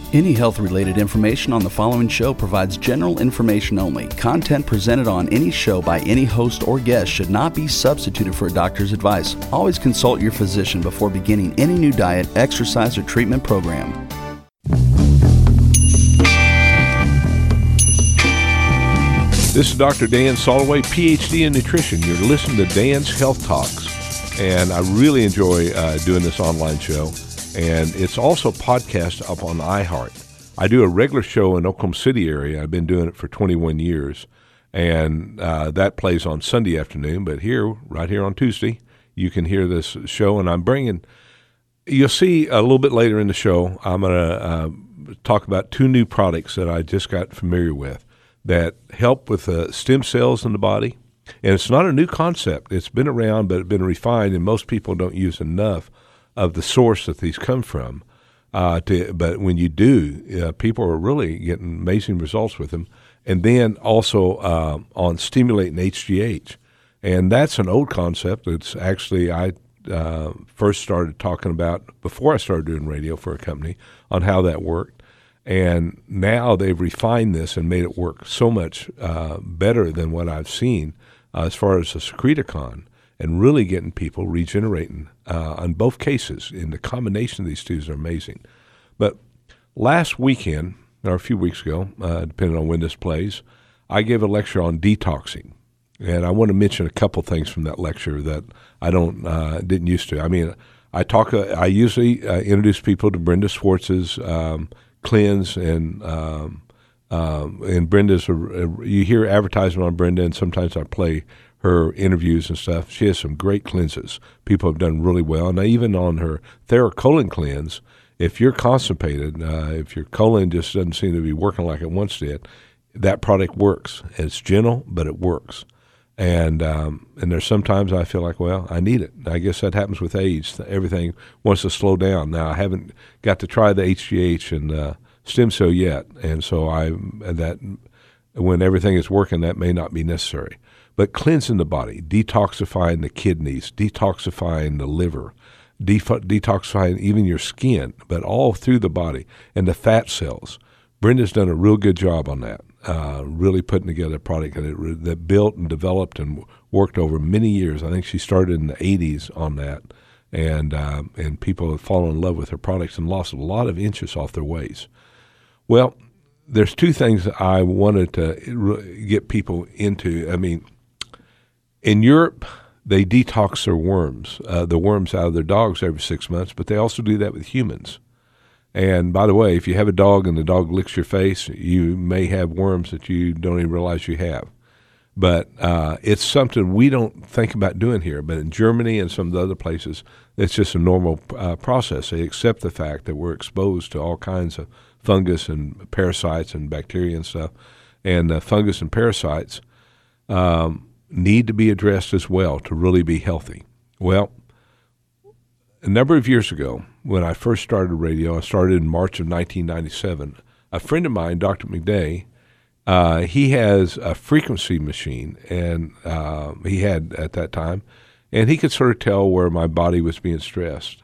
Any health-related information on the following show provides general information only. Content presented on any show by any host or guest should not be substituted for a doctor's advice. Always consult your physician before beginning any new diet, exercise, or treatment program. This is Dr. Dan Soloway, PhD in nutrition. You're listening to Dan's Health Talks, and I really enjoy doing this online show. And it's also podcast up on iHeart. I do a regular show in Oklahoma City area. I've been doing it for 21 years, and that plays on Sunday afternoon. But right here on Tuesday, you can hear this show, and I'm bringing. You'll see a little bit later in the show, I'm going to talk about two new products that I just got familiar with that help with stem cells in the body. And it's not a new concept. It's been around, but it's been refined, and most people don't use enough of the source that these come from. But when you do, people are really getting amazing results with them. And then also on stimulating HGH. And that's an old concept. It's actually, I first started talking about before I started doing radio for a company on how that worked. And now they've refined this and made it work so much better than what I've seen as far as the Secreticon, and really getting people regenerating on both cases. And the combination of these two is amazing. But last weekend, or a few weeks ago, depending on when this plays, I gave a lecture on detoxing. And I want to mention a couple things from that lecture that I didn't used to. I mean, I usually introduce people to Brenda Schwartz's Cleanse, and Brenda's, you hear advertisement on Brenda, and sometimes I play her interviews and stuff. She has some great cleanses. People have done really well. Now, even on her TheraColon cleanse, if you're constipated, if your colon just doesn't seem to be working like it once did, that product works. It's gentle, but it works. And there's sometimes I feel like, well, I need it. I guess that happens with age. Everything wants to slow down. Now, I haven't got to try the HGH and stem cell yet, and so that when everything is working, that may not be necessary. But cleansing the body, detoxifying the kidneys, detoxifying the liver, detoxifying even your skin, but all through the body, and the fat cells. Brenda's done a real good job on that, really putting together a product that built and developed and worked over many years. I think she started in the 80s on that, and people have fallen in love with her products and lost a lot of inches off their waist. Well, there's two things that I wanted to get people into. I mean, in Europe, they detox their worms, the worms out of their dogs every 6 months, but they also do that with humans. And by the way, if you have a dog and the dog licks your face, you may have worms that you don't even realize you have. But it's something we don't think about doing here. But in Germany and some of the other places, it's just a normal process. They accept the fact that we're exposed to all kinds of fungus and parasites and bacteria and stuff. And fungus and parasites need to be addressed as well to really be healthy. Well, a number of years ago, when I first started radio, I started in March of 1997, a friend of mine, Dr. McDay, he has a frequency machine, and he had at that time, and he could sort of tell where my body was being stressed.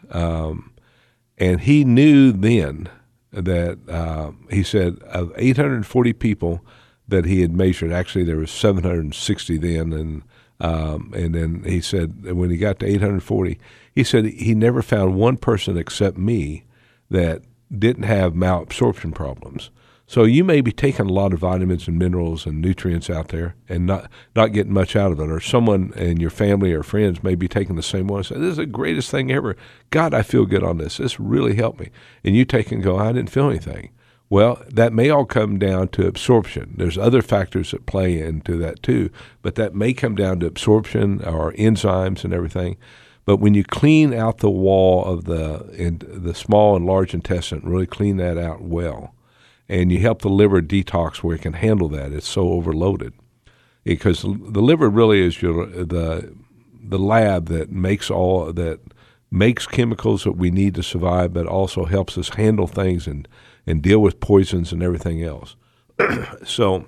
And he knew then that, he said, of 840 people that he had measured, actually there was 760 then, and then he said when he got to 840, he said he never found one person except me that didn't have malabsorption problems. So you may be taking a lot of vitamins and minerals and nutrients out there and not getting much out of it, or someone in your family or friends may be taking the same one and say, this is the greatest thing ever. God, I feel good on this. This really helped me. And you take and go, I didn't feel anything. Well, that may all come down to absorption. There's other factors that play into that too, but that may come down to absorption or enzymes and everything. But when you clean out the wall of the small and large intestine, really clean that out well, and you help the liver detox where it can handle that. It's so overloaded. Because the liver really is the lab that makes chemicals that we need to survive, but also helps us handle things and deal with poisons and everything else. So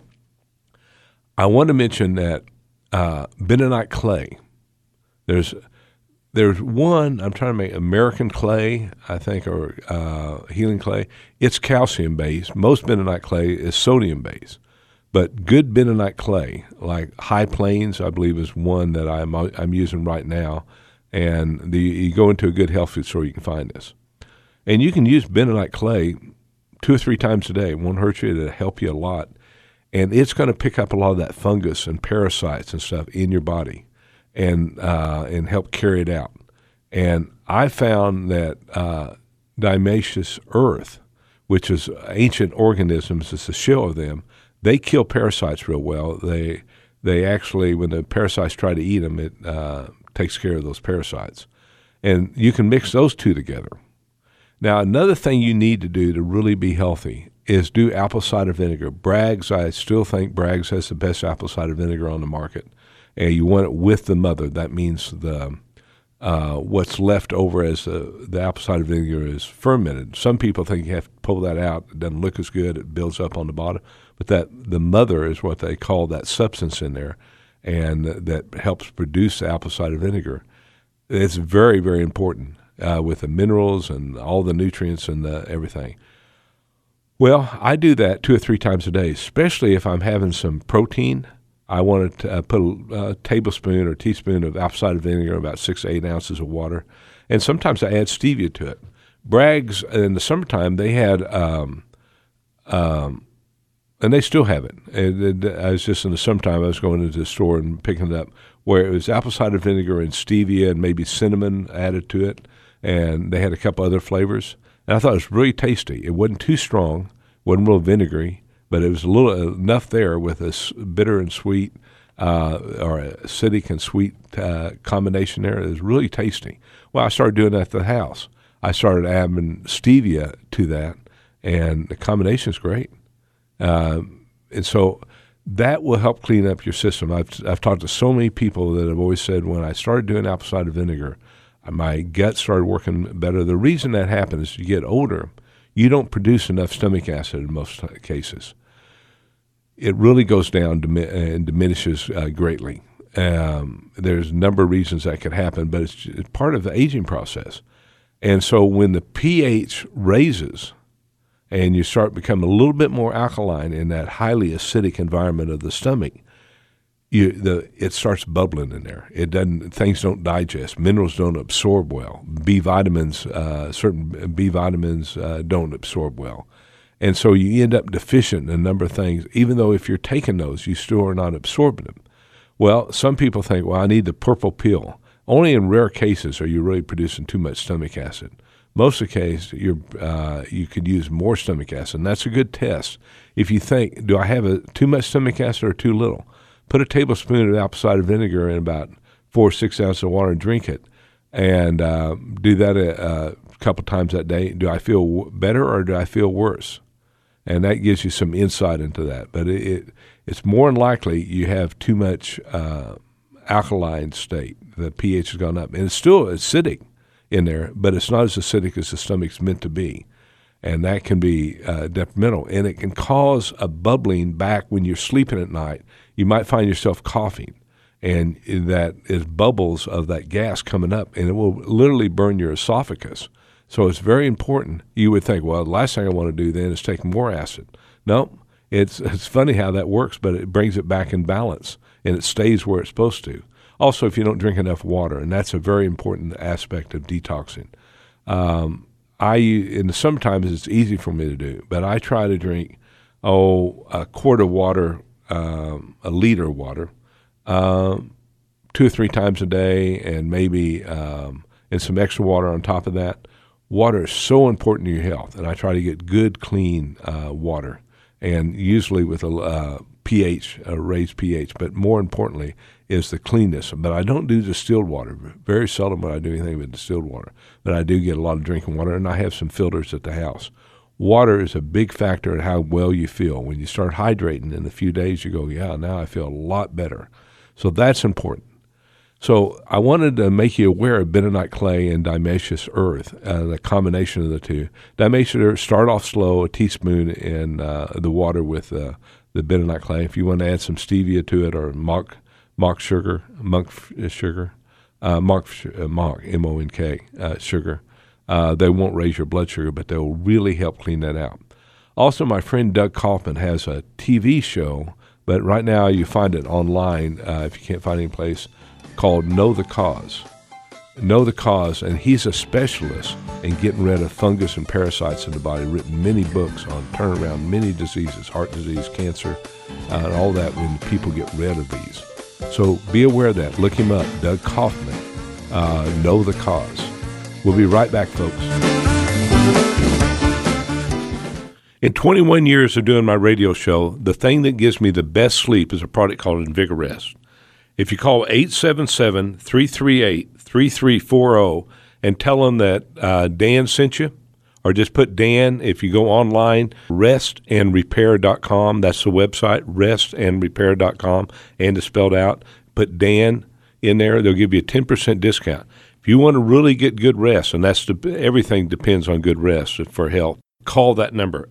I want to mention that bentonite clay. There's there's one, I'm trying to make American clay, I think, or healing clay. It's calcium-based. Most bentonite clay is sodium-based. But good bentonite clay, like High Plains, I believe, is one that I'm using right now. And you go into a good health food store, you can find this. And you can use bentonite clay 2 or 3 times a day. It won't hurt you. It'll help you a lot. And it's going to pick up a lot of that fungus and parasites and stuff in your body and help carry it out. And I found that diatomaceous earth, which is ancient organisms, it's a shell of them, they kill parasites real well. They actually, when the parasites try to eat them, it takes care of those parasites. And you can mix those two together. Now, another thing you need to do to really be healthy is do apple cider vinegar. Bragg's, I still think Bragg's has the best apple cider vinegar on the market. And you want it with the mother. That means the what's left over as the apple cider vinegar is fermented. Some people think you have to pull that out. It doesn't look as good. It builds up on the bottom. But the mother is what they call that substance in there, and that helps produce apple cider vinegar. It's very, very important with the minerals and all the nutrients and everything. Well, I do that 2 or 3 times a day, especially if I'm having some protein. I want to put a tablespoon or teaspoon of apple cider vinegar, about 6 to 8 ounces of water, and sometimes I add stevia to it. Bragg's, in the summertime, they had, and they still have it. I was just in the summertime, I was going into the store and picking it up, where it was apple cider vinegar and stevia and maybe cinnamon added to it, and they had a couple other flavors. And I thought it was really tasty. It wasn't too strong, wasn't real vinegary, but it was a little enough there with a bitter and sweet or acidic and sweet combination there. It was really tasty. Well, I started doing that at the house. I started adding stevia to that, and the combination is great. And so that will help clean up your system. I've talked to so many people that have always said when I started doing apple cider vinegar, my gut started working better. The reason that happens is you get older, you don't produce enough stomach acid in most cases. It really goes down and diminishes greatly. There's a number of reasons that could happen, but it's part of the aging process. And so when the pH raises and you start becoming a little bit more alkaline in that highly acidic environment of the stomach, it starts bubbling in there. Things don't digest. Minerals don't absorb well. B vitamins, certain B vitamins don't absorb well. And so you end up deficient in a number of things, even though if you're taking those, you still are not absorbing them. Well, some people think, well, I need the purple pill. Only in rare cases are you really producing too much stomach acid. Most of the case, you could use more stomach acid, and that's a good test. If you think, do I have too much stomach acid or too little? Put a tablespoon of apple cider vinegar in about 4 or 6 ounces of water and drink it, and do that a couple times that day. Do I feel better or do I feel worse? And that gives you some insight into that. But it's more than likely you have too much alkaline state. The pH has gone up. And it's still acidic in there, but it's not as acidic as the stomach's meant to be. And that can be detrimental. And it can cause a bubbling back when you're sleeping at night. You might find yourself coughing, and that is bubbles of that gas coming up, and it will literally burn your esophagus. So it's very important. You would think, well, the last thing I want to do then is take more acid. No, it's funny how that works, but it brings it back in balance, and it stays where it's supposed to. Also, if you don't drink enough water, and that's a very important aspect of detoxing. In the summertime, it's easy for me to do, but I try to drink, a quart of water, a liter of water, 2 or 3 times a day, and maybe and some extra water on top of that. Water is so important to your health, and I try to get good, clean water, and usually with a pH, a raised pH, but more importantly is the cleanness. But I don't do distilled water. Very seldom would I do anything with distilled water, but I do get a lot of drinking water, and I have some filters at the house. Water is a big factor in how well you feel. When you start hydrating in a few days, you go, yeah, now I feel a lot better. So that's important. So I wanted to make you aware of bentonite clay and diatomaceous earth, the combination of the two. Diatomaceous earth, start off slow, a teaspoon in the water with the bentonite clay. If you want to add some stevia to it or monk sugar, Monk, M-O-N-K, sugar. They won't raise your blood sugar, but they'll really help clean that out. Also, my friend Doug Kaufman has a TV show, but right now you find it online if you can't find any place, called Know the Cause. Know the Cause, and he's a specialist in getting rid of fungus and parasites in the body, written many books on turnaround many diseases, heart disease, cancer, and all that when people get rid of these. So be aware of that. Look him up, Doug Kaufman, Know the Cause. We'll be right back, folks. In 21 years of doing my radio show, the thing that gives me the best sleep is a product called InvigoRest. If you call 877-338-3340 and tell them that Dan sent you, or just put Dan, if you go online, restandrepair.com, that's the website, restandrepair.com, and it's spelled out, put Dan in there, they'll give you a 10% discount. If you want to really get good rest, and everything depends on good rest for health, call that number,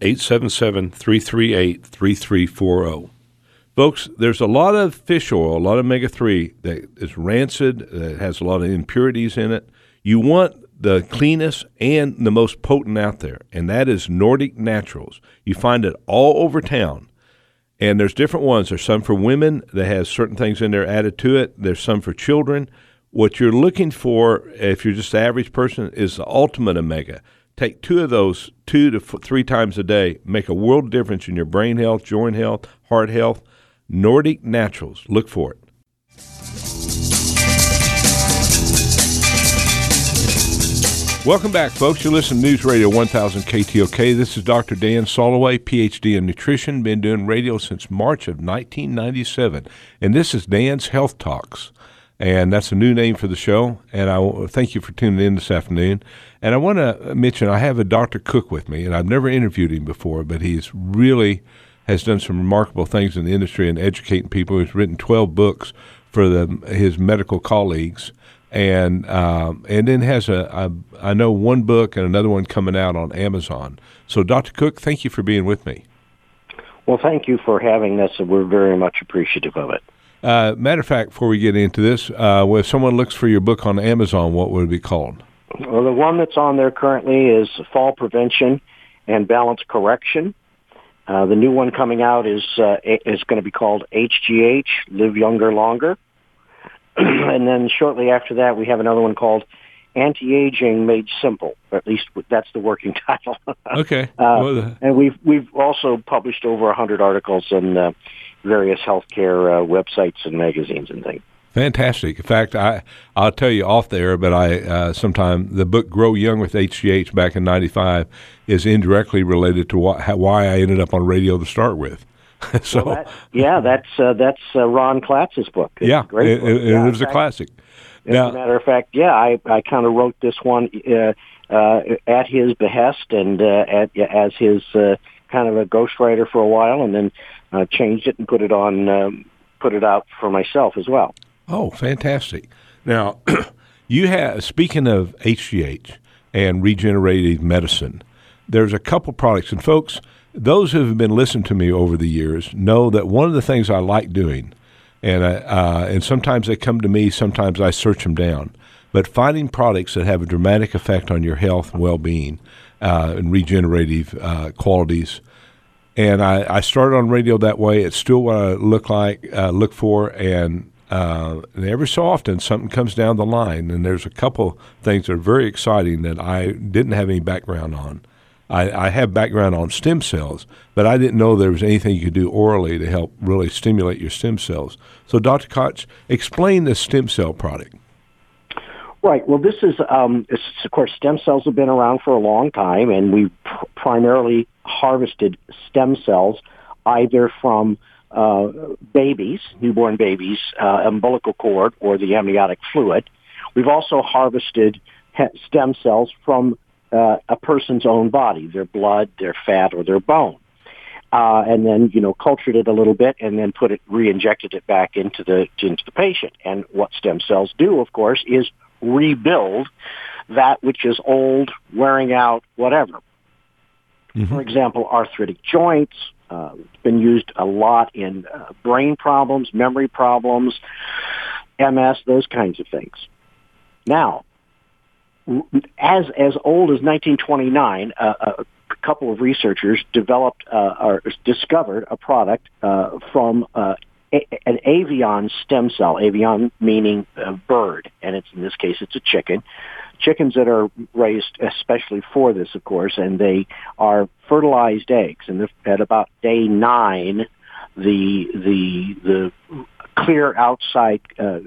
877-338-3340. Folks, there's a lot of fish oil, a lot of omega-3 that is rancid, that has a lot of impurities in it. You want the cleanest and the most potent out there, and that is Nordic Naturals. You find it all over town, and there's different ones. There's some for women that has certain things in there added to it. There's some for children. What you're looking for, if you're just the average person, is the ultimate omega. Take 2 of those 2 to 3 times a day. Make a world of difference in your brain health, joint health, heart health. Nordic Naturals. Look for it. Welcome back, folks. You listen to News Radio 1000 KTOK. This is Dr. Dan Soloway, Ph.D. in nutrition. Been doing radio since March of 1997. And this is Dan's Health Talks. And that's a new name for the show. And I thank you for tuning in this afternoon. And I want to mention I have a Dr. Cook with me, and I've never interviewed him before, but he's really has done some remarkable things in the industry and educating people. He's written 12 books for his medical colleagues, and then has I know one book and another one coming out on Amazon. So, Dr. Cook, thank you for being with me. Well, thank you for having us, and we're very much appreciative of it. Matter of fact, before we get into this, if someone looks for your book on Amazon, what would it be called? Well, the one that's on there currently is Fall Prevention and Balance Correction. The new one coming out is going to be called HGH, Live Younger Longer. And then shortly after that, we have another one called Anti-Aging Made Simple. Or at least that's the working title. Okay. And we've also published over 100 articles on various healthcare websites and magazines and things. Fantastic. In fact, I'll tell you off there, but sometime the book Grow Young with HGH back in '95 is indirectly related to why I ended up on radio to start with. So well, that's Ron Klatz's book. It's a great book. It was a classic. As a matter of fact, I kind of wrote this one at his behest and as his kind of a ghostwriter for a while, and then changed it and put it out for myself as well. Oh, fantastic. Now, speaking of HGH and regenerative medicine, there's a couple products. And folks, those who have been listening to me over the years know that one of the things I like doing, and sometimes they come to me, sometimes I search them down, but finding products that have a dramatic effect on your health and well-being and regenerative qualities. And I started on radio that way. It's still what I look for, and every so often something comes down the line, and there's a couple things that are very exciting that I didn't have any background on. I have background on stem cells, but I didn't know there was anything you could do orally to help really stimulate your stem cells. So, Dr. Koch, explain the stem cell product. Right. Well, this is, of course, stem cells have been around for a long time, and we've primarily harvested stem cells either from babies, newborn babies, umbilical cord, or the amniotic fluid. We've also harvested stem cells from a person's own body, their blood, their fat, or their bone. And then, cultured it a little bit and then re-injected it back into the patient. And what stem cells do, of course, is rebuild that which is old, wearing out, whatever. Mm-hmm. For example, arthritic joints. It's been used a lot in brain problems, memory problems, MS, those kinds of things. Now, as old as 1929, a couple of researchers discovered a product from an avian stem cell. Avian meaning bird, and in this case it's a chicken. Chickens that are raised especially for this, of course, and they are fertilized eggs. And at about day 9, the clear outside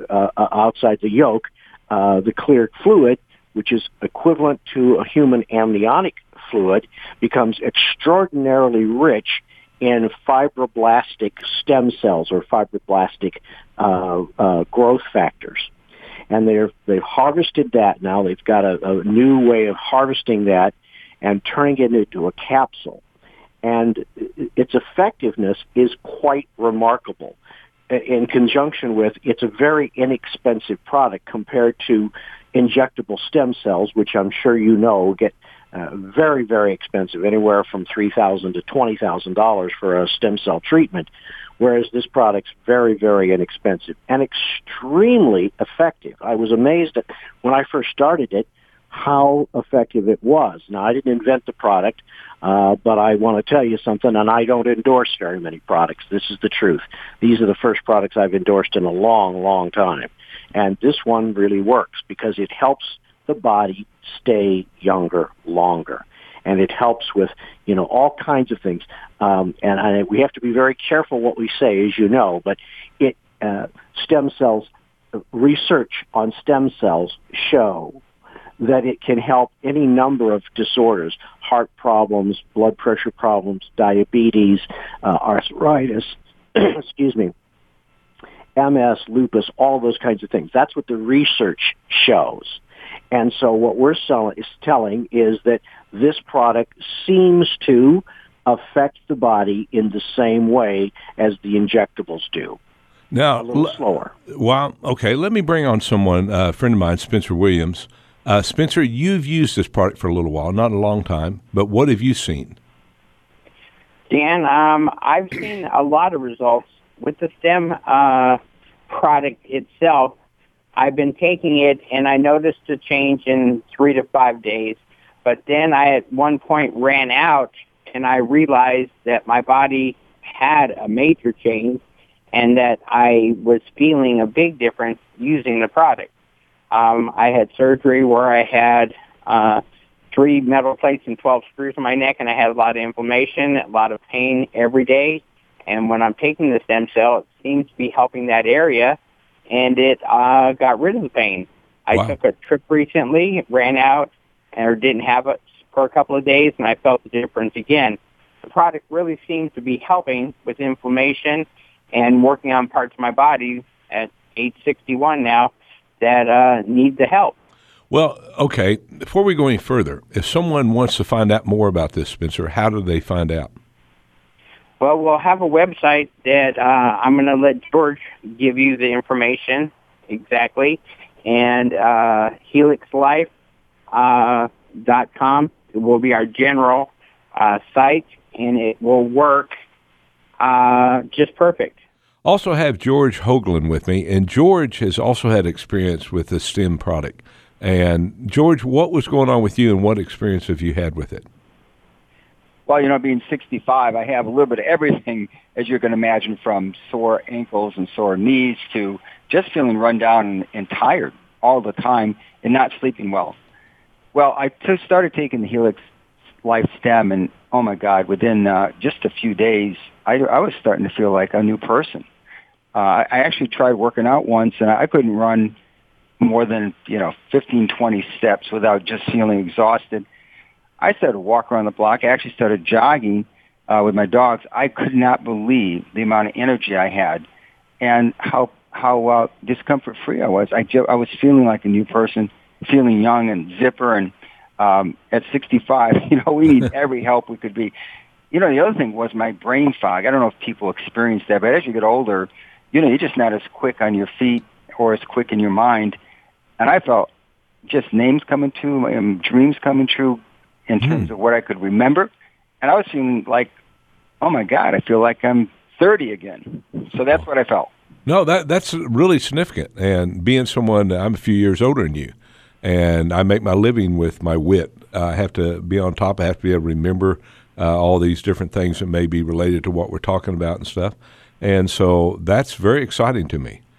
the yolk, the clear fluid, which is equivalent to a human amniotic fluid, becomes extraordinarily rich in fibroblastic stem cells or fibroblastic growth factors. And they've harvested that now. They've got a new way of harvesting that and turning it into a capsule. And its effectiveness is quite remarkable in conjunction with it's a very inexpensive product compared to injectable stem cells, which I'm sure you know get very, very expensive, anywhere from $3,000 to $20,000 for a stem cell treatment, whereas this product's very, very inexpensive and extremely effective. I was amazed at when I first started it how effective it was. Now, I didn't invent the product, but I want to tell you something, and I don't endorse very many products. This is the truth. These are the first products I've endorsed in a long, long time. And this one really works because it helps the body stay younger longer. And it helps with, all kinds of things. And we have to be very careful what we say, as you know, but stem cells, research on stem cells show that it can help any number of disorders, heart problems, blood pressure problems, diabetes, arthritis, excuse me, MS, lupus, all those kinds of things. That's what the research shows. And so what we're telling is that this product seems to affect the body in the same way as the injectables do. Now, a little slower. Well, okay, let me bring on someone, a friend of mine, Spencer Williams. Spencer, you've used this product for a little while, not a long time, but what have you seen? Dan, I've seen a lot of results with the stem product itself. I've been taking it, and I noticed a change in 3 to 5 days. But then I, at one point, ran out, and I realized that my body had a major change and that I was feeling a big difference using the product. I had surgery where I had 3 metal plates and 12 screws in my neck, and I had a lot of inflammation, a lot of pain every day. And when I'm taking the stem cell, it seems to be helping that area, and it got rid of the pain. I took a trip recently, ran out, or didn't have it for a couple of days, and I felt the difference again. The product really seems to be helping with inflammation and working on parts of my body at age 61 now that need the help. Well, okay, before we go any further, if someone wants to find out more about this, Spencer, how do they find out? Well, we'll have a website that I'm going to let George give you the information exactly, and helixlife.com will be our general site, and it will work just perfect. Also have George Hoagland with me, and George has also had experience with the STEM product. And George, what was going on with you, and what experience have you had with it? Well, being 65, I have a little bit of everything, as you can imagine, from sore ankles and sore knees to just feeling run down and tired all the time and not sleeping well. Well, I started taking the Helix Life Stem, and oh my God, within just a few days, I was starting to feel like a new person. I actually tried working out once, and I couldn't run more than 15, 20 steps without just feeling exhausted. I started walking around the block. I actually started jogging with my dogs. I could not believe the amount of energy I had and how discomfort-free I was. I was feeling like a new person, feeling young and zipper. And at 65, we need every help we could be. The other thing was my brain fog. I don't know if people experience that, but as you get older, you're just not as quick on your feet or as quick in your mind. And I felt just names coming true, dreams coming true in terms of what I could remember. And I was feeling like, oh, my God, I feel like I'm 30 again. So that's what I felt. No, that's really significant. And being someone, I'm a few years older than you. and I make my living with my wit. I have to be on top. I have to be able to remember all these different things that may be related to what we're talking about and stuff. And so that's very exciting to me.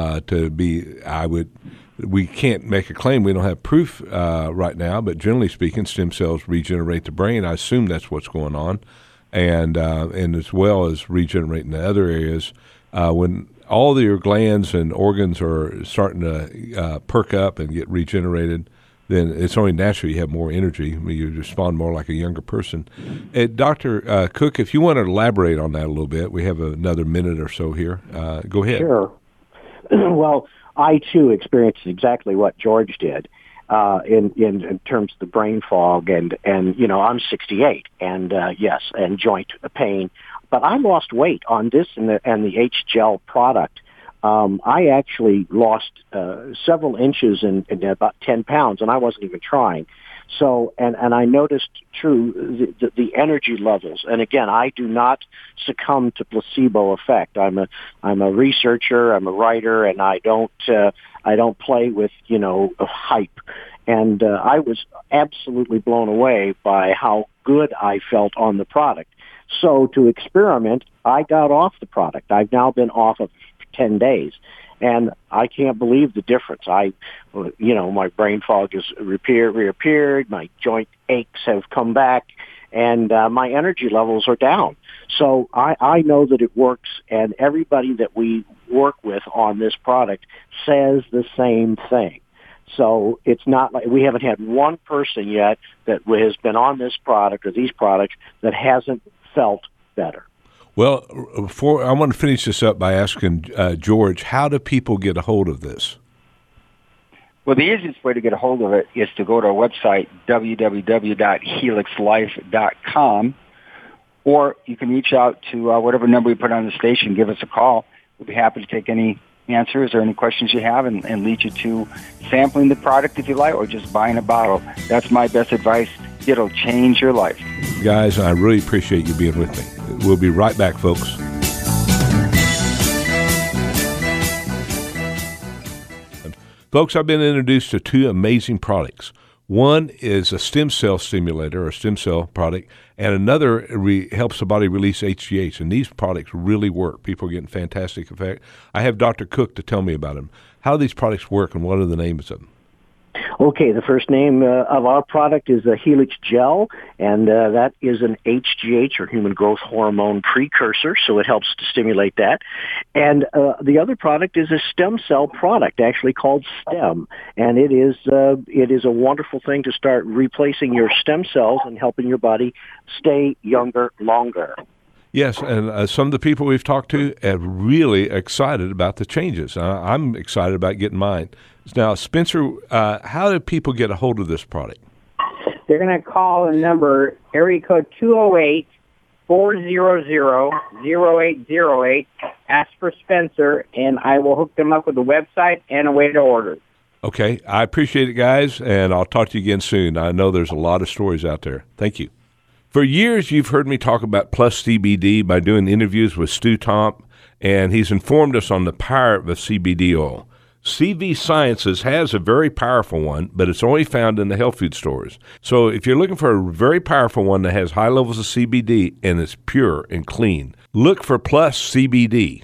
We can't make a claim. We don't have proof right now, but generally speaking, stem cells regenerate the brain. I assume that's what's going on, and as well as regenerating the other areas. When all of your glands and organs are starting to perk up and get regenerated, then it's only natural you have more energy. I mean, you respond more like a younger person. Dr. Cook, if you want to elaborate on that a little bit, we have another minute or so here. Go ahead. Sure. Well, I, too, experienced exactly what George did in terms of the brain fog. And I'm 68, and yes, and joint pain. But I lost weight on this and the H-Gel product. I actually lost several inches in about 10 pounds, and I wasn't even trying. So, and I noticed, the energy levels. And again, I do not succumb to placebo effect. I'm a researcher, I'm a writer, and I don't play with, hype. And I was absolutely blown away by how good I felt on the product. So to experiment, I got off the product. I've now been off of 10 days. And I can't believe the difference. My brain fog has reappeared, my joint aches have come back, and my energy levels are down. So I know that it works, and everybody that we work with on this product says the same thing. So it's not like we haven't had one person yet that has been on this product or these products that hasn't felt better. Well, I want to finish this up by asking George, how do people get a hold of this? Well, the easiest way to get a hold of it is to go to our website, www.helixlife.com, or you can reach out to whatever number we put on the station, give us a call. We'll be happy to take any answers or any questions you have and lead you to sampling the product if you like, or just buying a bottle. That's my best advice. It'll change your life. Guys, I really appreciate you being with me. We'll be right back, folks. Folks, I've been introduced to two amazing products. One is a stem cell stimulator or stem cell product, and another helps the body release HGH. And these products really work. People are getting fantastic effect. I have Dr. Cook to tell me about them. How do these products work, and what are the names of them? Okay, the first name of our product is the Helix Gel, and that is an HGH, or human growth hormone precursor, so it helps to stimulate that. And the other product is a stem cell product, actually called STEM, and it is a wonderful thing to start replacing your stem cells and helping your body stay younger longer. Yes, and some of the people we've talked to are really excited about the changes. I'm excited about getting mine. Now, Spencer, how do people get a hold of this product? They're going to call the number, area code 208-400-0808, ask for Spencer, and I will hook them up with a website and a way to order. Okay, I appreciate it, guys, and I'll talk to you again soon. I know there's a lot of stories out there. Thank you. For years, you've heard me talk about Plus CBD by doing interviews with Stu Tomp, and he's informed us on the power of CBD oil. CV Sciences has a very powerful one, but it's only found in the health food stores. So if you're looking for a very powerful one that has high levels of CBD and is pure and clean, look for Plus CBD.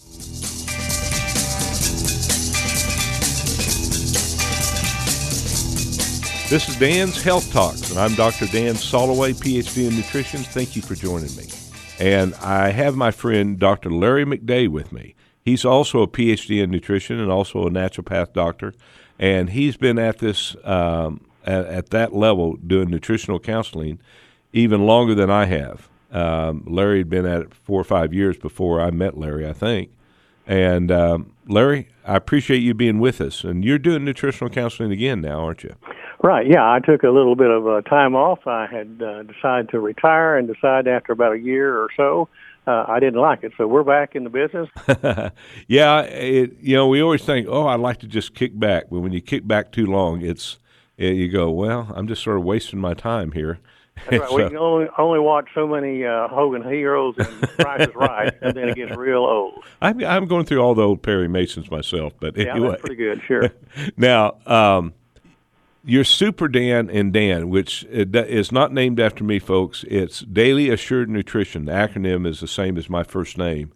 This is Dan's Health Talks, and I'm Dr. Dan Soloway, PhD in nutrition. Thank you for joining me. And I have my friend Dr. Larry McDay with me. He's also a PhD in nutrition and also a naturopath doctor, and he's been at this at that level doing nutritional counseling even longer than I have. Larry had been at it 4 or 5 years before I met Larry, I think. And Larry, I appreciate you being with us. And you're doing nutritional counseling again now, aren't you? Right, yeah. I took a little bit of time off. I had decided to retire and decided after about a year or so I didn't like it. So we're back in the business. Yeah, we always think, I'd like to just kick back. But when you kick back too long, you go, well, I'm just sort of wasting my time here. That's right. We can only watch so many Hogan Heroes and Price is Right, and then it gets real old. I'm going through all the old Perry Masons myself, but anyway. Yeah, that's pretty good, sure. Now, Your Super Dan and Dan, which is not named after me, folks. It's Daily Assured Nutrition. The acronym is the same as my first name.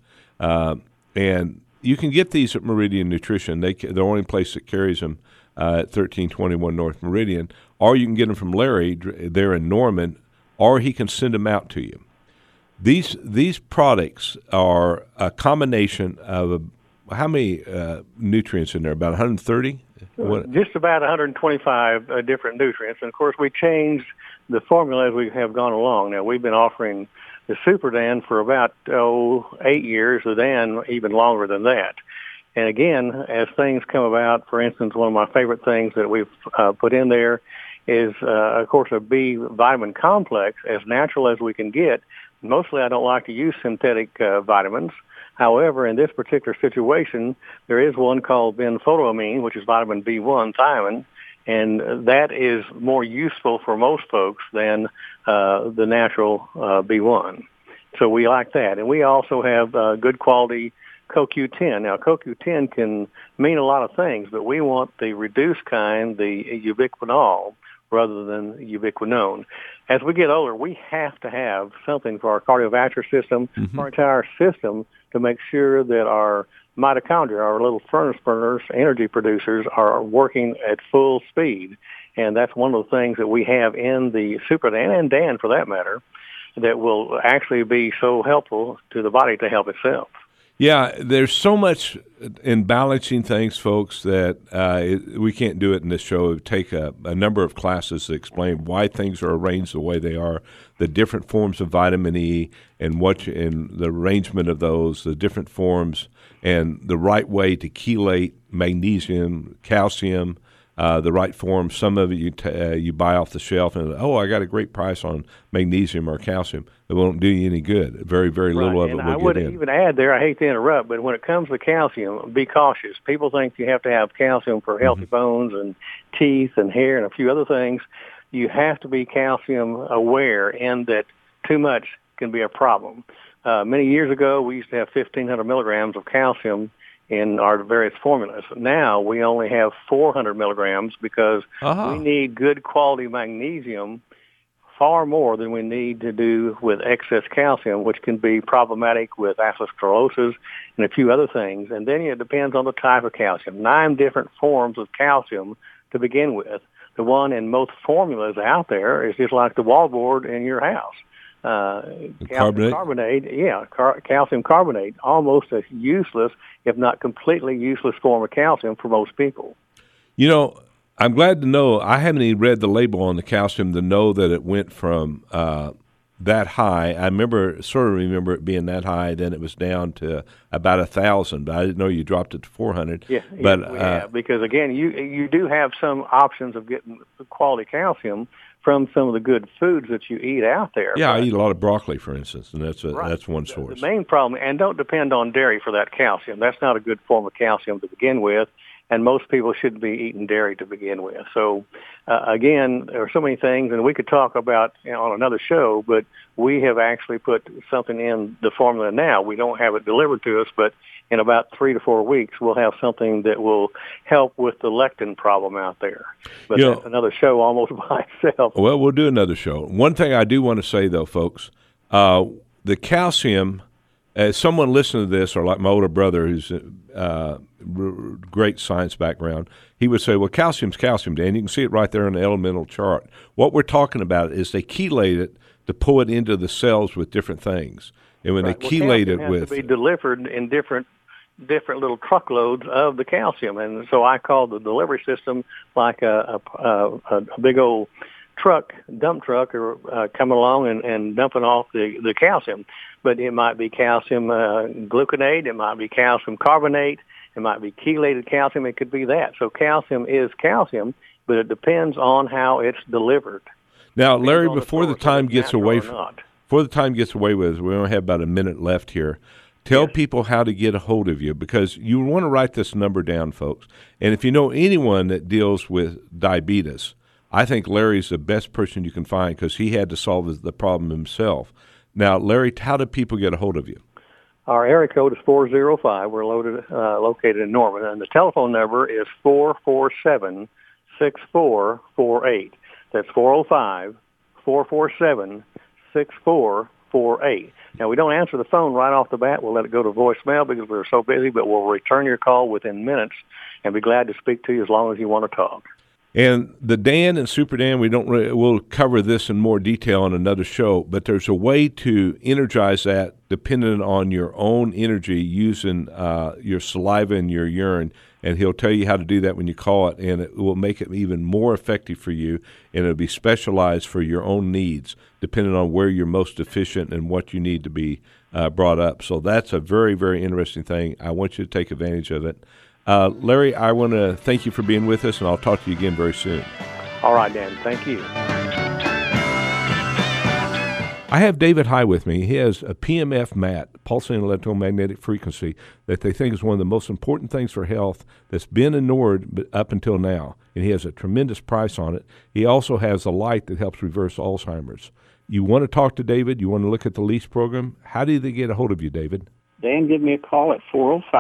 And you can get these at Meridian Nutrition. They're the only place that carries them at 1321 North Meridian. Or you can get them from Larry there in Norman, or he can send them out to you. These products are a combination of how many nutrients in there? About 130? Just about 125 different nutrients. And, of course, we changed the formula as we have gone along. Now, we've been offering the Super Dan for about 8 years, the Dan even longer than that. And, again, as things come about, for instance, one of my favorite things that we've put in there is, of course, a B vitamin complex, as natural as we can get. Mostly I don't like to use synthetic vitamins. However, in this particular situation, there is one called benphotoamine, which is vitamin B1 thiamine, and that is more useful for most folks than the natural B1. So we like that. And we also have good quality CoQ10. Now, CoQ10 can mean a lot of things, but we want the reduced kind, the ubiquinol, rather than ubiquinone. As we get older, we have to have something for our cardiovascular system, our entire system, to make sure that our mitochondria, our little furnace burners, energy producers, are working at full speed. And that's one of the things that we have in the Super Dan, and Dan for that matter, that will actually be so helpful to the body to help itself. Yeah, there's so much in balancing things, folks, that we can't do it in this show. It would take a number of classes to explain why things are arranged the way they are, the different forms of vitamin E and the arrangement of those, the different forms, and the right way to chelate magnesium, calcium, the right form. Some of it you buy off the shelf and, I got a great price on magnesium or calcium. It won't do you any good. Very, very little of it will get in. I would even add there, I hate to interrupt, but when it comes to calcium, be cautious. People think you have to have calcium for healthy bones and teeth and hair and a few other things. You have to be calcium aware, in that too much can be a problem. Many years ago, we used to have 1,500 milligrams of calcium in our various formulas. Now we only have 400 milligrams because we need good quality magnesium far more than we need to do with excess calcium, which can be problematic with atherosclerosis and a few other things. And then it depends on the type of calcium. 9 different forms of calcium to begin with. The one in most formulas out there is just like the wallboard in your house. Calcium carbonate, almost a useless, if not completely useless form of calcium for most people. You know, I'm glad to know, I haven't even read the label on the calcium to know that it went from that high. I remember it being that high, then it was down to about 1,000, but I didn't know you dropped it to 400. Yeah, but we have, because again, you do have some options of getting quality calcium from some of the good foods that you eat out there. Yeah, I eat a lot of broccoli, for instance, and that's one source. The main problem, and don't depend on dairy for that calcium. That's not a good form of calcium to begin with, and most people shouldn't be eating dairy to begin with. So, again, there are so many things, and we could talk about on another show, but we have actually put something in the formula now. We don't have it delivered to us, but in about 3 to 4 weeks, we'll have something that will help with the lectin problem out there. But that's another show almost by itself. Well, we'll do another show. One thing I do want to say, though, folks, the calcium, as someone listening to this, or like my older brother who's great science background, he would say, well, calcium's calcium, Dan. You can see it right there in the elemental chart. What we're talking about is they chelate it to pull it into the cells with different things. And when they chelate it with... It has to be delivered in different little truckloads of the calcium. And so I call the delivery system like a big old dump truck or coming along and dumping off the calcium. But it might be calcium gluconate, it might be calcium carbonate, it might be chelated calcium, it could be that. So calcium is calcium, but it depends on how it's delivered. Now, Larry, before the time gets away with us, we only have about a minute left here. Tell people how to get a hold of you, because you want to write this number down, folks. And if you know anyone that deals with diabetes, I think Larry's the best person you can find, because he had to solve the problem himself. Now, Larry, how do people get a hold of you? Our area code is 405. We're located in Norman, and the telephone number is 447-6 6448. That's 405-447-6448. Now, we don't answer the phone right off the bat. We'll let it go to voicemail because we're so busy, but we'll return your call within minutes and be glad to speak to you as long as you want to talk. And the Dan and Super Dan, we'll cover this in more detail on another show, but there's a way to energize that dependent on your own energy using your saliva and your urine, and he'll tell you how to do that when you call it, and it will make it even more effective for you, and it'll be specialized for your own needs depending on where you're most deficient and what you need to be brought up. So that's a very, very interesting thing. I want you to take advantage of it. Larry, I want to thank you for being with us, and I'll talk to you again very soon. All right, Dan. Thank you. I have David High with me. He has a PMF mat, pulsing electromagnetic frequency, that they think is one of the most important things for health that's been ignored up until now, and he has a tremendous price on it. He also has a light that helps reverse Alzheimer's. You want to talk to David? You want to look at the lease program? How do they get a hold of you, David? Dan, give me a call at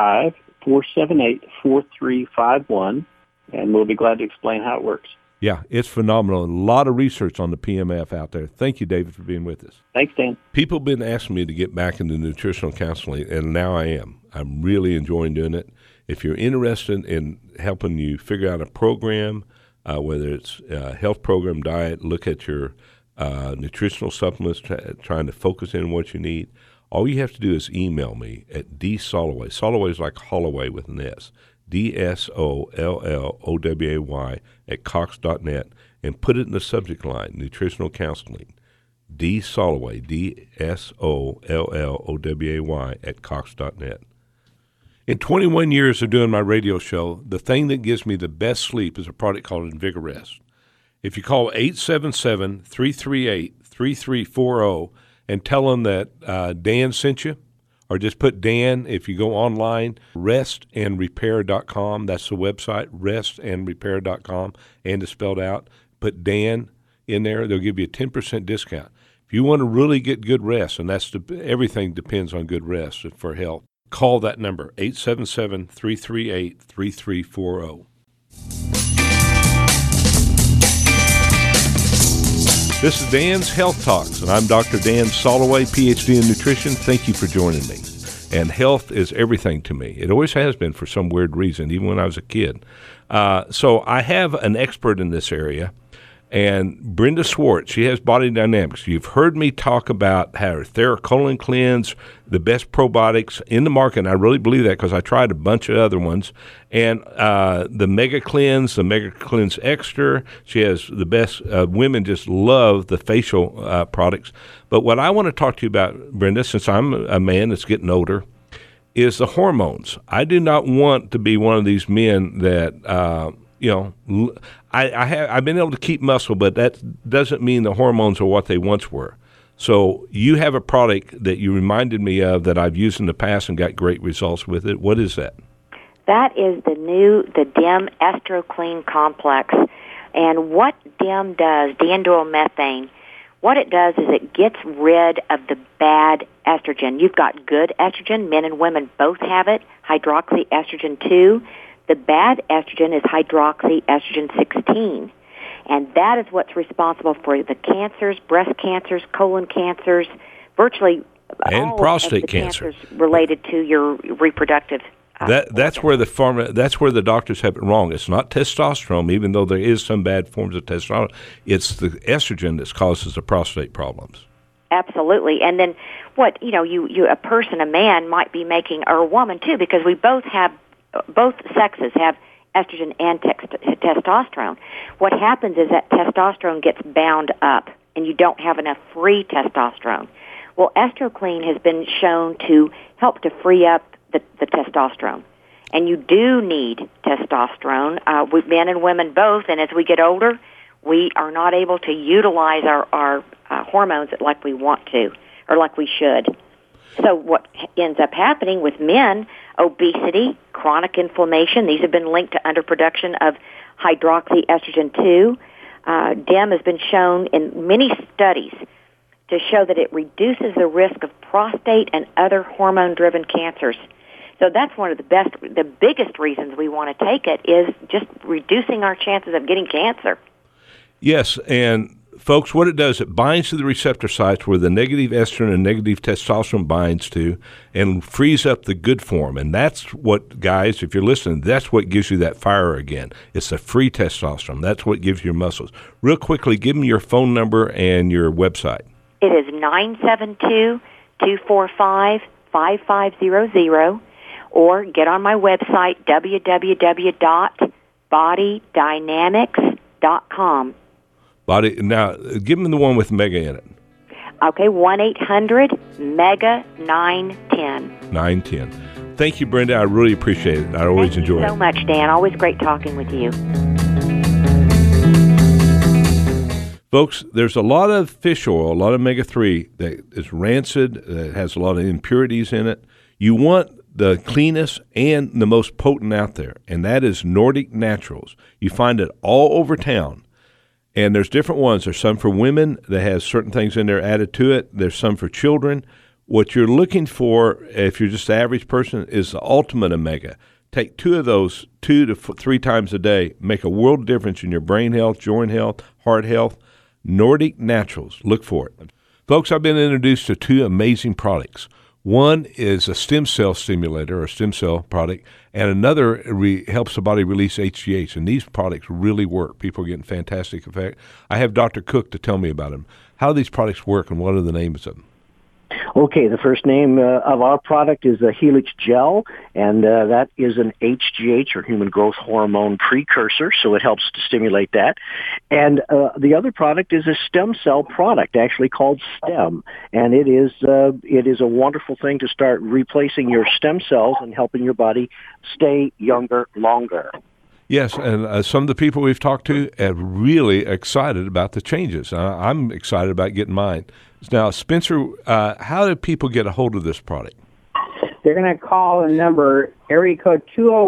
405-478-4351, and we'll be glad to explain how it works. Yeah, it's phenomenal. A lot of research on the PMF out there. Thank you, David, for being with us. Thanks, Dan. People have been asking me to get back into nutritional counseling, and now I am. I'm really enjoying doing it. If you're interested in helping you figure out a program, whether it's a health program, diet, look at your nutritional supplements, trying to focus in on what you need, all you have to do is email me at dsolloway. Solloway is like Holloway with an S. DSOLLOWAY at Cox.net, and put it in the subject line, nutritional counseling. dsolloway, DSOLLOWAY at Cox.net. In 21 years of doing my radio show, the thing that gives me the best sleep is a product called InvigoRest. If you call 877-338-3340 and tell them that Dan sent you, or just put Dan, if you go online, restandrepair.com. That's the website, restandrepair.com, and it's spelled out. Put Dan in there. They'll give you a 10% discount. If you want to really get good rest, and everything depends on good rest for health, call that number, 877-338-3340. This is Dan's Health Talks, and I'm Dr. Dan Solloway, PhD in nutrition. Thank you for joining me. And health is everything to me. It always has been for some weird reason, even when I was a kid. So I have an expert in this area, and Brenda Swartz. She has Body Dynamics. You've heard me talk about her TheraColon Cleanse, the best probiotics in the market, and I really believe that because I tried a bunch of other ones. And the Mega Cleanse, the Mega Cleanse Extra. She has the best. Women just love the facial products. But what I want to talk to you about, Brenda, since I'm a man that's getting older, is the hormones. I do not want to be one of these men that, I've been able to keep muscle, but that doesn't mean the hormones are what they once were. So you have a product that you reminded me of that I've used in the past and got great results with it. What is that? That is the DEM EstroClean Complex. And what DEM does, diindolylmethane, what it does is it gets rid of the bad estrogen. You've got good estrogen. Men and women both have it, hydroxyestrogen 2. The bad estrogen is hydroxyestrogen 16. And that is what's responsible for the cancers, breast cancers, colon cancers, virtually and all prostate of the cancer cancers related to your reproductive. That's where the doctors have it wrong. It's not testosterone, even though there is some bad forms of testosterone. It's the estrogen that causes the prostate problems. Absolutely. And then what, a person, a man might be making, or a woman too, because both sexes have estrogen and testosterone. What happens is that testosterone gets bound up and you don't have enough free testosterone. Well, EstroClean has been shown to help to free up the testosterone. And you do need testosterone, men and women both, and as we get older, we are not able to utilize our hormones like we want to, or like we should. So what ends up happening with men, obesity, chronic inflammation, these have been linked to underproduction of hydroxyestrogen 2. DEM has been shown in many studies to show that it reduces the risk of prostate and other hormone-driven cancers. So that's one of the biggest reasons we want to take it is just reducing our chances of getting cancer. Yes, and folks, what it does, it binds to the receptor sites where the negative estrogen and negative testosterone binds to and frees up the good form. And that's what, guys, if you're listening, that's what gives you that fire again. It's the free testosterone. That's what gives you your muscles. Real quickly, give them your phone number and your website. It is 972-245-5500, or get on my website, www.bodydynamics.com. Now, give them the one with Mega in it. Okay, 1-800-MEGA-910. 910. Thank you, Brenda. I really appreciate it. I always enjoy it. Thank you so much, Dan. Always great talking with you. Folks, there's a lot of fish oil, a lot of omega-3 that is rancid, that has a lot of impurities in it. You want the cleanest and the most potent out there, and that is Nordic Naturals. You find it all over town. And there's different ones. There's some for women that has certain things in there added to it. There's some for children. What you're looking for, if you're just the average person, is the ultimate omega. Take 2 of those 2 to 3 times a day. Make a world difference in your brain health, joint health, heart health. Nordic Naturals. Look for it. Folks, I've been introduced to 2 amazing products. One is a stem cell stimulator or stem cell product, and another helps the body release HGH. And these products really work. People are getting fantastic effect. I have Dr. Cook to tell me about them. How these products work and what are the names of them? Okay, the first name of our product is a Helix Gel, and that is an HGH, or human growth hormone precursor, so it helps to stimulate that. And the other product is a stem cell product, actually called STEM, and it is a wonderful thing to start replacing your stem cells and helping your body stay younger longer. Yes, and some of the people we've talked to are really excited about the changes. I'm excited about getting mine. Now, Spencer, how do people get a hold of this product? They're going to call the number, area code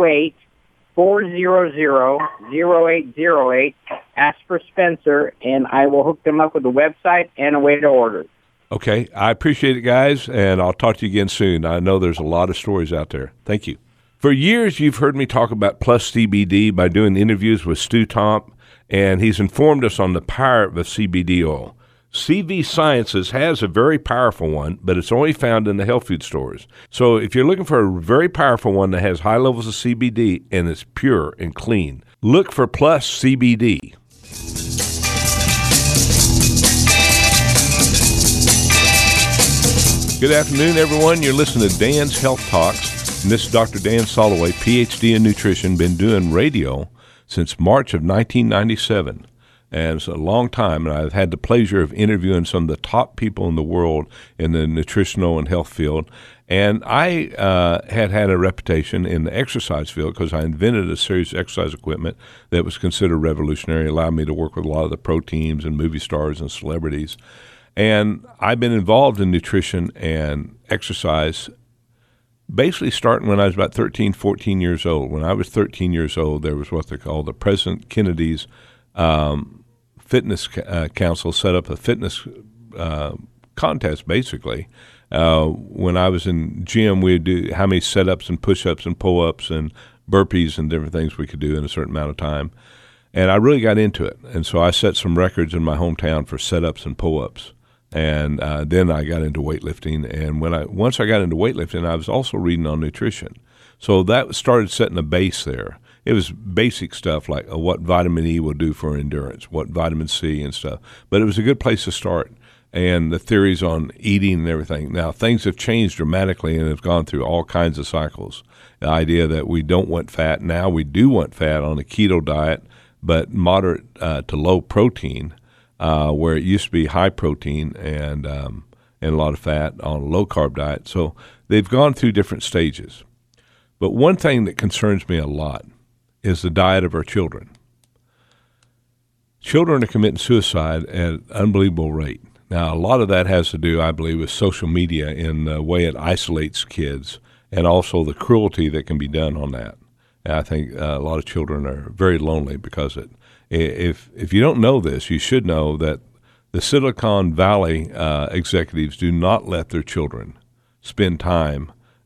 208-400-0808, ask for Spencer, and I will hook them up with a website and a way to order. Okay, I appreciate it, guys, and I'll talk to you again soon. I know there's a lot of stories out there. Thank you. For years, you've heard me talk about Plus CBD by doing interviews with Stu Tomp, and he's informed us on the power of CBD oil. CV Sciences has a very powerful one, but it's only found in the health food stores. So if you're looking for a very powerful one that has high levels of CBD and is pure and clean, look for Plus CBD. Good afternoon, everyone. You're listening to Dan's Health Talks. And this is Dr. Dan Soloway, Ph.D. in nutrition, been doing radio since March of 1997. And it's a long time, and I've had the pleasure of interviewing some of the top people in the world in the nutritional and health field. And I had a reputation in the exercise field because I invented a series of exercise equipment that was considered revolutionary, allowed me to work with a lot of the pro teams and movie stars and celebrities. And I've been involved in nutrition and exercise basically starting when I was about 13, 14 years old. When I was 13 years old, there was what they call the President Kennedy's Fitness Council set up a fitness contest, basically. When I was in gym, we'd do how many sit-ups and push-ups and pull-ups and burpees and different things we could do in a certain amount of time. And I really got into it. And so I set some records in my hometown for sit-ups and pull-ups. And then I got into weightlifting. And once I got into weightlifting, I was also reading on nutrition. So that started setting a base there. It was basic stuff like what vitamin E will do for endurance, what vitamin C and stuff. But it was a good place to start. And the theories on eating and everything. Now, things have changed dramatically and have gone through all kinds of cycles. The idea that we don't want fat. Now we do want fat on a keto diet, but moderate to low protein, where it used to be high protein and a lot of fat on a low-carb diet. So they've gone through different stages. But one thing that concerns me a lot is the diet of our children. Children are committing suicide at an unbelievable rate. Now, a lot of that has to do, I believe, with social media in the way it isolates kids and also the cruelty that can be done on that. And I think a lot of children are very lonely because of it. If you don't know this, you should know that the Silicon Valley executives do not let their children spend time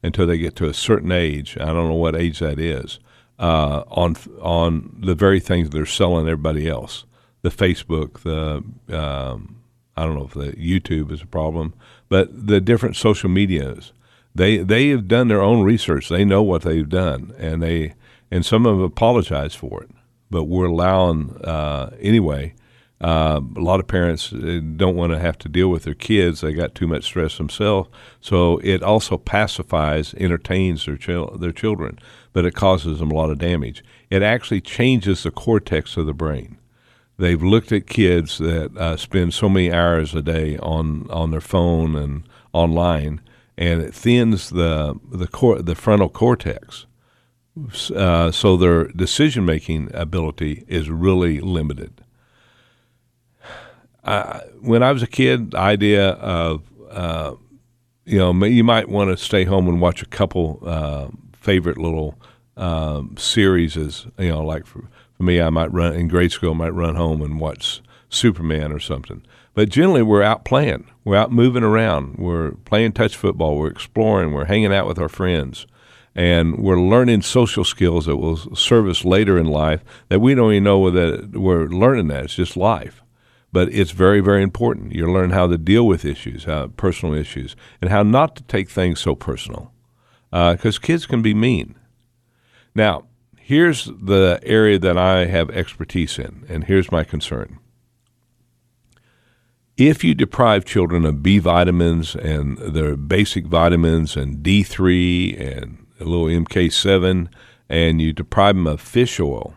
until they get to a certain age. I don't know what age that is. On the very things they're selling everybody else, the Facebook, I don't know if the YouTube is a problem, but the different social medias. They have done their own research. They know what they've done, and some of them apologize for it. But we're allowing anyway. A lot of parents don't want to have to deal with their kids. They got too much stress themselves. So it also pacifies, entertains their children, but it causes them a lot of damage. It actually changes the cortex of the brain. They've looked at kids that spend so many hours a day on their phone and online, and it thins the frontal cortex. So their decision-making ability is really limited. When I was a kid, the idea of, you might want to stay home and watch a couple favorite little series is, like for me, I might run in grade school, I might run home and watch Superman or something. But generally, we're out playing. We're out moving around. We're playing touch football. We're exploring. We're hanging out with our friends. And we're learning social skills that will serve us later in life that we don't even know that we're learning that. It's just life. But it's very, very important. You learn how to deal with issues, personal issues, and how not to take things so personal, because kids can be mean. Now, here's the area that I have expertise in, and here's my concern. If you deprive children of B vitamins and their basic vitamins and D3 and a little MK7, and you deprive them of fish oil,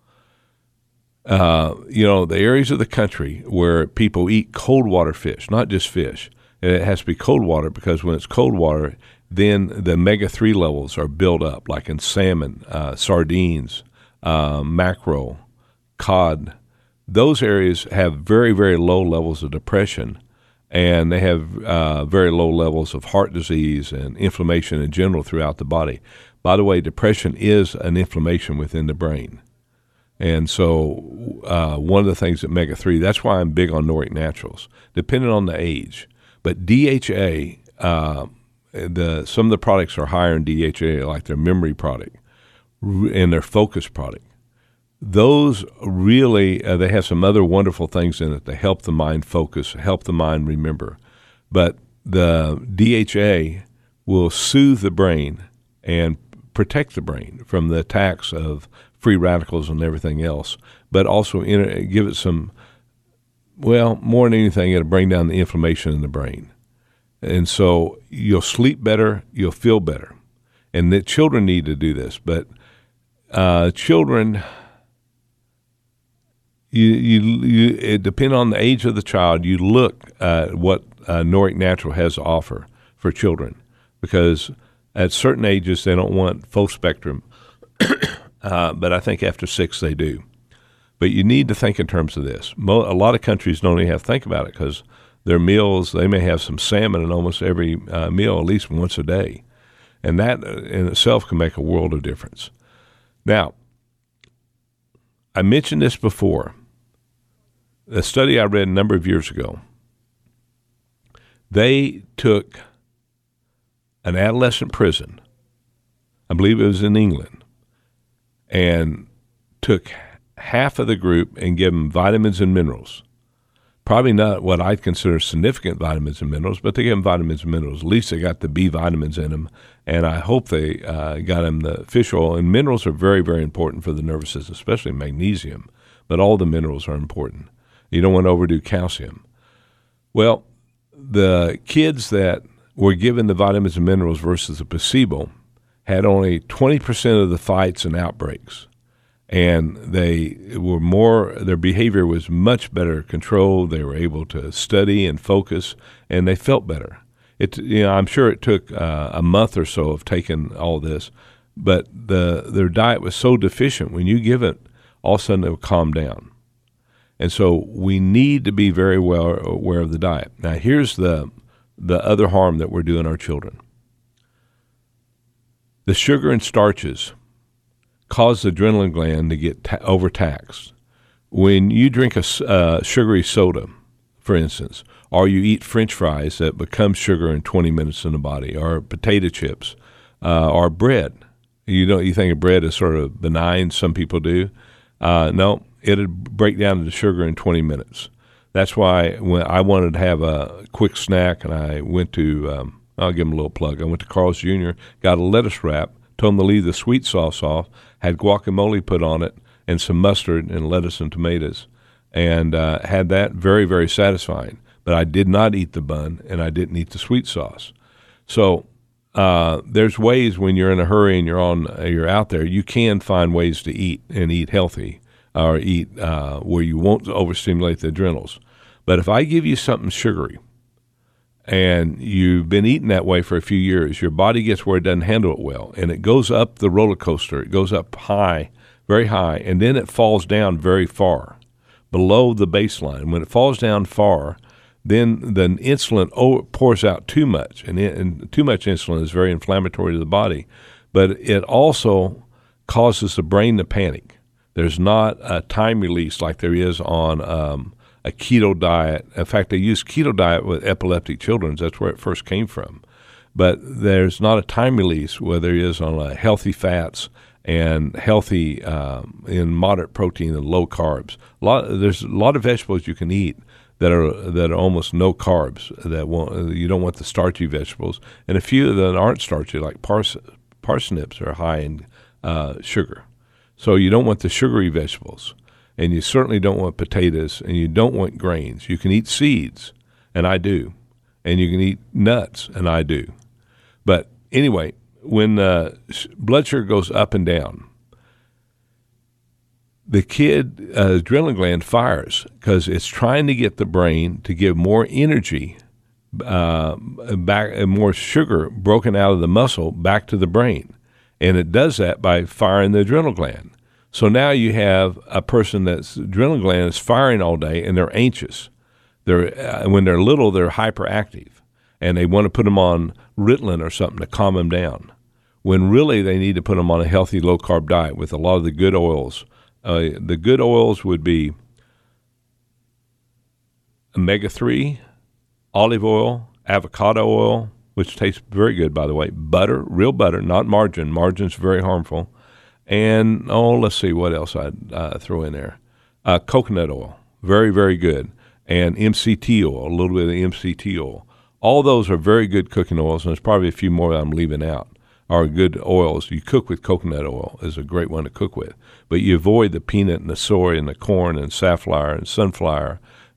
the areas of the country where people eat cold water fish, not just fish, and it has to be cold water because when it's cold water, then the omega-3 levels are built up, like in salmon, sardines, mackerel, cod. Those areas have very, very low levels of depression, and they have very low levels of heart disease and inflammation in general throughout the body. By the way, depression is an inflammation within the brain. And so one of the things that omega-3, that's why I'm big on Nordic Naturals, depending on the age. But DHA, some of the products are higher in DHA, like their memory product and their focus product. Those really, they have some other wonderful things in it that help the mind focus, help the mind remember. But the DHA will soothe the brain and protect the brain from the attacks of free radicals and everything else, but also give it some, more than anything, it'll bring down the inflammation in the brain. And so you'll sleep better, you'll feel better. And the children need to do this, but children, it depends on the age of the child. You look at what Nordic Natural has to offer for children, because at certain ages they don't want full spectrum, but I think after 6 they do. But you need to think in terms of this. A lot of countries don't even have to think about it because their meals, they may have some salmon in almost every meal at least once a day. And that in itself can make a world of difference. Now, I mentioned this before. A study I read a number of years ago, they took an adolescent prison, I believe it was in England, and took half of the group and gave them vitamins and minerals. Probably not what I'd consider significant vitamins and minerals, but they gave them vitamins and minerals. At least they got the B vitamins in them, and I hope they got them the fish oil. And minerals are very, very important for the nervous system, especially magnesium, but all the minerals are important. You don't want to overdo calcium. Well, the kids that were given the vitamins and minerals versus the placebo had only 20% of the fights and outbreaks. And they were their behavior was much better controlled. They were able to study and focus, and they felt better. I'm sure it took a month or so of taking all this, but their diet was so deficient. When you give it, all of a sudden it would calm down. And so we need to be very well aware of the diet. Now, here's the other harm that we're doing our children. The sugar and starches cause the adrenaline gland to get overtaxed. When you drink a sugary soda, for instance, or you eat French fries that become sugar in 20 minutes in the body, or potato chips, or bread. You think of bread as sort of benign. Some people do. No, it'll break down the sugar in 20 minutes. That's why when I wanted to have a quick snack, and I went to, I'll give them a little plug. I went to Carl's Jr., got a lettuce wrap, told them to leave the sweet sauce off, had guacamole put on it, and some mustard and lettuce and tomatoes, and had that very, very satisfying. But I did not eat the bun, and I didn't eat the sweet sauce. So there's ways when you're in a hurry and you're out there, you can find ways to eat and eat healthy, or eat where you won't overstimulate the adrenals. But if I give you something sugary and you've been eating that way for a few years, your body gets where it doesn't handle it well, and it goes up the roller coaster. It goes up high, very high, and then it falls down very far below the baseline. When it falls down far, then the insulin pours out too much, and too much insulin is very inflammatory to the body. But it also causes the brain to panic. There's not a time release like there is on a keto diet. In fact, they use keto diet with epileptic children. That's where it first came from. But there's not a time release where there is on healthy fats and healthy in moderate protein and low carbs. There's a lot of vegetables you can eat that are almost no carbs. You don't want the starchy vegetables, and a few that aren't starchy, like parsnips, are high in sugar. So you don't want the sugary vegetables, and you certainly don't want potatoes, and you don't want grains. You can eat seeds, and I do, and you can eat nuts, and I do. But anyway, when blood sugar goes up and down, the adrenaline gland fires because it's trying to get the brain to give more energy back, and more sugar broken out of the muscle back to the brain. And it does that by firing the adrenal gland. So now you have a person that's adrenal gland is firing all day, and they're anxious. When they're little, they're hyperactive, and they want to put them on Ritalin or something to calm them down, when really they need to put them on a healthy low-carb diet with a lot of the good oils. The good oils would be omega-3, olive oil, avocado oil, which tastes very good, by the way, butter, real butter, not margarine. Margarine's very harmful. And, let's see what else I'd throw in there. Coconut oil, very, very good. And MCT oil, a little bit of MCT oil. All those are very good cooking oils, and there's probably a few more that I'm leaving out. Are good oils. You cook with coconut oil is a great one to cook with. But you avoid the peanut and the soy and the corn and safflower and sunflower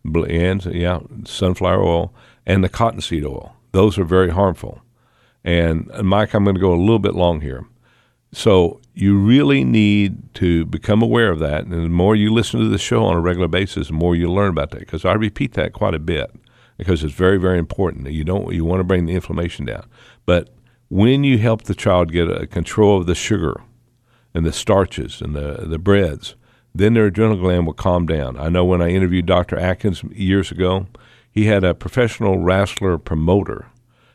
and sunflower oil and the cottonseed oil. Those are very harmful. And Mike, I'm going to go a little bit long here. So you really need to become aware of that. And the more you listen to the show on a regular basis, the more you learn about that. Because I repeat that quite a bit because it's very, very important. You want to bring the inflammation down. But when you help the child get a control of the sugar and the starches and the breads, then their adrenal gland will calm down. I know when I interviewed Dr. Atkins years ago, he had a professional wrestler promoter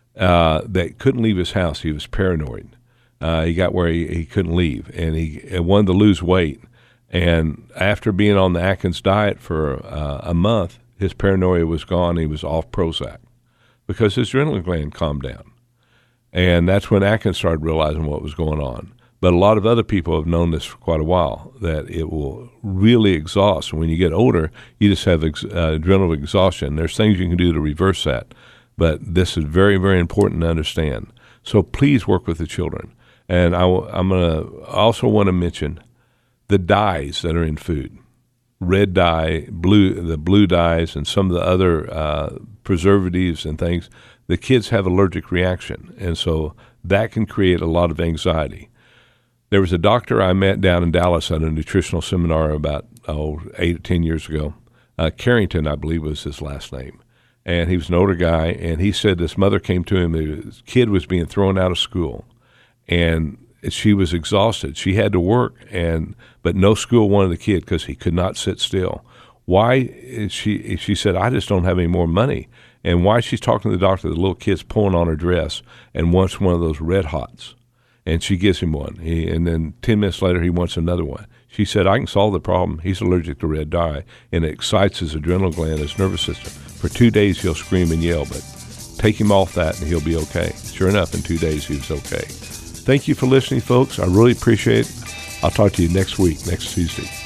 that couldn't leave his house. He was paranoid. He got where he couldn't leave, and he wanted to lose weight. And after being on the Atkins diet for a month, his paranoia was gone. He was off Prozac because his adrenal gland calmed down. And that's when Atkins started realizing what was going on. But a lot of other people have known this for quite a while, that it will really exhaust. And when you get older, you just have adrenal exhaustion. There's things you can do to reverse that. But this is very, very important to understand. So please work with the children. And I'm going to also want to mention the dyes that are in food. Red dye, the blue dyes, and some of the other preservatives and things. The kids have allergic reaction, and so that can create a lot of anxiety. There was a doctor I met down in Dallas at a nutritional seminar about 8 or 10 years ago. Carrington, I believe, was his last name. And he was an older guy, and he said this mother came to him. His kid was being thrown out of school, and she was exhausted. She had to work, but no school wanted the kid because he could not sit still. Why? She said, I just don't have any more money. And why she's talking to the doctor, the little kid's pulling on her dress and wants one of those Red Hots. And she gives him one. And then 10 minutes later, he wants another one. She said, I can solve the problem. He's allergic to red dye, and it excites his adrenal gland, his nervous system. For 2 days, he'll scream and yell, but take him off that, and he'll be okay. Sure enough, in 2 days, he was okay. Thank you for listening, folks. I really appreciate it. I'll talk to you next week, next Tuesday.